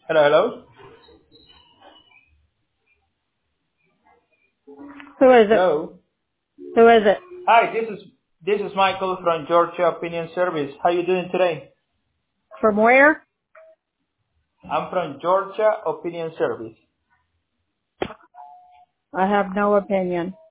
Hello, hello. Who is it? Hello. Who is it? Hi, this is Michael from Georgia Opinion Service. How you doing today? From where? I'm from Georgia Opinion Service. I have no opinion.